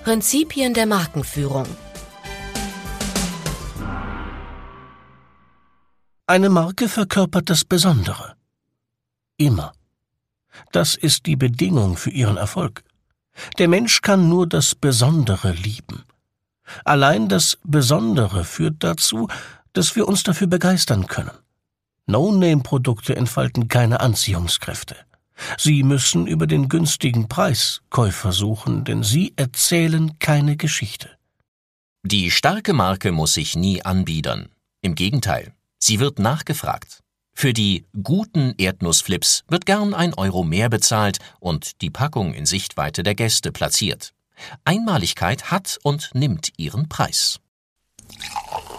Prinzipien der Markenführung. Eine Marke verkörpert das Besondere. Immer. Das ist die Bedingung für ihren Erfolg. Der Mensch kann nur das Besondere lieben. Allein das Besondere führt dazu, dass wir uns dafür begeistern können. No-Name-Produkte entfalten keine Anziehungskräfte. Sie müssen über den günstigen Preis Käufer suchen, denn sie erzählen keine Geschichte. Die starke Marke muss sich nie anbiedern. Im Gegenteil, sie wird nachgefragt. Für die guten Erdnussflips wird gern 1 Euro mehr bezahlt und die Packung in Sichtweite der Gäste platziert. Einmaligkeit hat und nimmt ihren Preis.